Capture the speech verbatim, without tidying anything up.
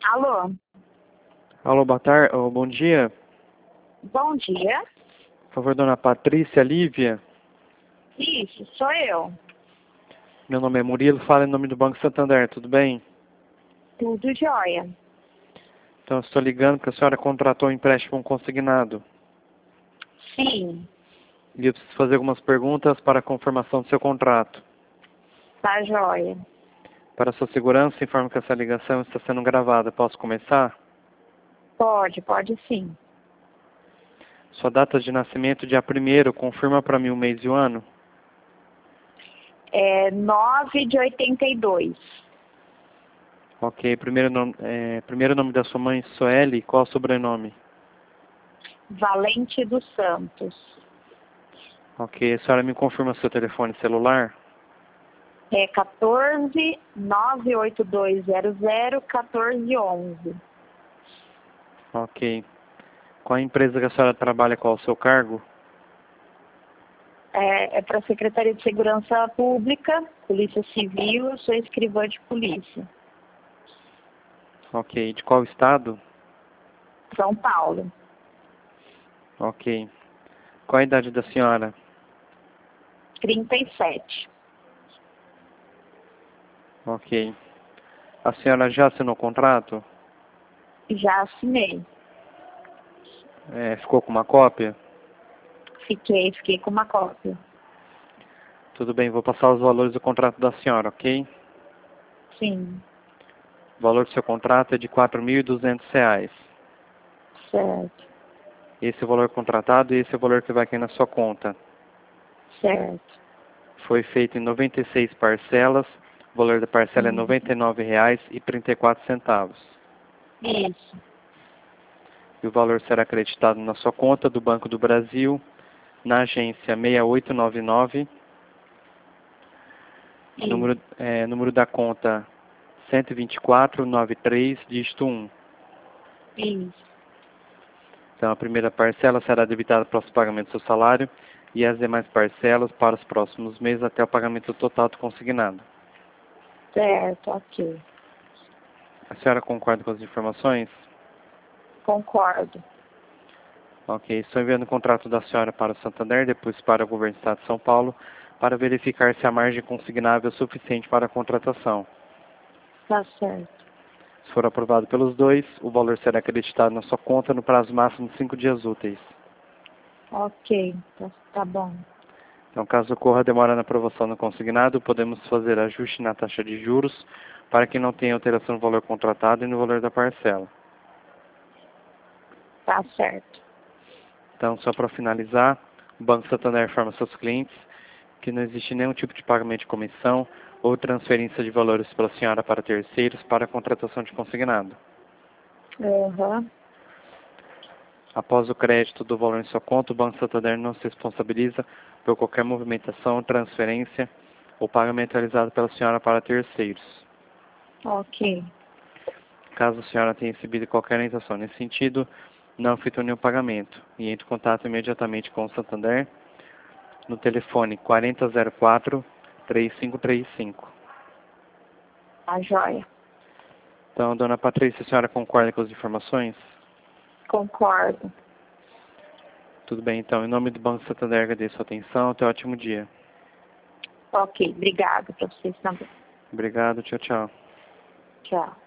Alô? Alô, boa tarde, oh, bom dia. Bom dia. Por favor, dona Patrícia Lívia. Isso, sou eu. Meu nome é Murilo, falo em nome do Banco Santander, tudo bem? Tudo jóia. Então, eu estou ligando porque a senhora contratou um empréstimo consignado. Sim, E eu preciso fazer algumas perguntas para a confirmação do seu contrato. tá jóia. Para sua segurança, informo que essa ligação está sendo gravada. Posso começar? Pode, pode sim. Sua data de nascimento, dia primeiro, confirma para mim o mês e o ano? É nove de oitenta e dois. Ok, primeiro nome, é, primeiro nome da sua mãe, Sueli, qual o sobrenome? Valente dos Santos. Ok, a senhora me confirma seu telefone celular? É quatorze, nove oito dois zero zero, quatorze onze. Ok. Qual a empresa que a senhora trabalha, qual o seu cargo? É, é para a Secretaria de Segurança Pública, Polícia Civil, eu sou escrivã de polícia. Ok. De qual estado? São Paulo. Ok. Qual a idade da senhora? trinta e sete. Ok. A senhora já assinou o contrato? Já assinei. É, ficou com uma cópia? Fiquei, fiquei com uma cópia. Tudo bem, vou passar os valores do contrato da senhora, ok? Sim, O valor do seu contrato é de quatro mil e duzentos reais. certo, Esse é o valor contratado e esse é o valor que vai cair na sua conta. certo. Foi feito em noventa e seis parcelas. O valor da parcela é Hum. noventa e nove reais e trinta e quatro centavos. Isso, E o valor será acreditado na sua conta do Banco do Brasil, na agência seis oito nove nove, isso, número, é, número da conta cento e vinte e quatro, noventa e três, dígito um. isso. Então, a primeira parcela será debitada para o pagamento do seu salário e as demais parcelas para os próximos meses até o pagamento total do consignado. Certo, ok. A senhora concorda com as informações? Concordo. Ok, estou enviando o contrato da senhora para o Santander, depois para o Governo do Estado de São Paulo, para verificar se a margem consignável é suficiente para a contratação. Tá certo. Se for aprovado pelos dois, o valor será acreditado na sua conta no prazo máximo de cinco dias úteis. Ok, tá, tá bom. Então, caso ocorra demora na aprovação do consignado, podemos fazer ajuste na taxa de juros para que não tenha alteração no valor contratado e no valor da parcela. Tá certo. Então, só para finalizar, o Banco Santander informa seus clientes que não existe nenhum tipo de pagamento de comissão ou transferência de valores pela senhora para terceiros para a contratação de consignado. Uhum. Após o crédito do valor em sua conta, o Banco Santander não se responsabiliza por qualquer movimentação, transferência ou pagamento realizado pela senhora para terceiros. Ok. Caso a senhora tenha recebido qualquer orientação nesse sentido, não efetue nenhum pagamento e entre em contato imediatamente com o Santander no telefone quarenta zero quatro, três cinco três cinco. Tá jóia. Então, dona Patrícia, a senhora concorda com as informações? Concordo. Tudo bem, então, em nome do Banco Santander, agradeço a atenção. Até um ótimo dia. Ok, obrigada para vocês também. Obrigado, tchau, tchau. Tchau.